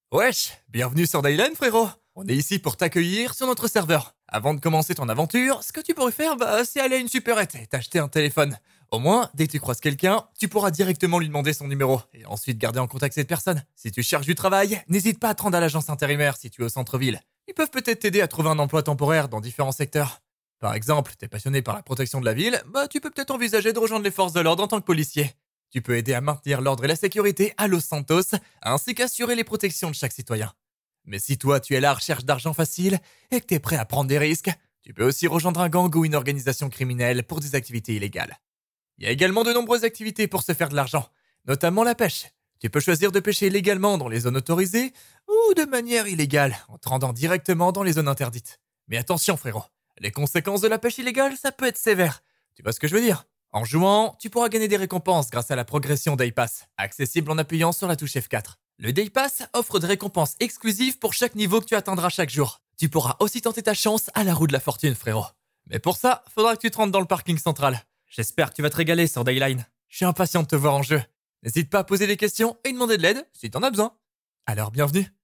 Wesh, bienvenue sur Dayline frérot. On est ici pour t'accueillir sur notre serveur. Avant de commencer ton aventure, ce que tu pourrais faire, c'est aller à une supérette et t'acheter un téléphone. Au moins, dès que tu croises quelqu'un, tu pourras directement lui demander son numéro et ensuite garder en contact cette personne. Si tu cherches du travail, n'hésite pas à te rendre à l'agence intérimaire si tu es au centre-ville. Ils peuvent peut-être t'aider à trouver un emploi temporaire dans différents secteurs. Par exemple, t'es passionné par la protection de la ville, tu peux peut-être envisager de rejoindre les forces de l'ordre en tant que policier. Tu peux aider à maintenir l'ordre et la sécurité à Los Santos, ainsi qu'assurer les protections de chaque citoyen. Mais si toi tu es à la recherche d'argent facile et que t'es prêt à prendre des risques, tu peux aussi rejoindre un gang ou une organisation criminelle pour des activités illégales. Il y a également de nombreuses activités pour se faire de l'argent, notamment la pêche. Tu peux choisir de pêcher légalement dans les zones autorisées ou de manière illégale en te rendant directement dans les zones interdites. Mais attention frérot, les conséquences de la pêche illégale, ça peut être sévère. Tu vois ce que je veux dire? En jouant, tu pourras gagner des récompenses grâce à la progression Day Pass, accessible en appuyant sur la touche F4. Le Day Pass offre des récompenses exclusives pour chaque niveau que tu atteindras chaque jour. Tu pourras aussi tenter ta chance à la roue de la fortune, frérot. Mais pour ça, faudra que tu te rendes dans le parking central. J'espère que tu vas te régaler sur Dayline. Je suis impatient de te voir en jeu. N'hésite pas à poser des questions et demander de l'aide si t'en as besoin. Alors bienvenue.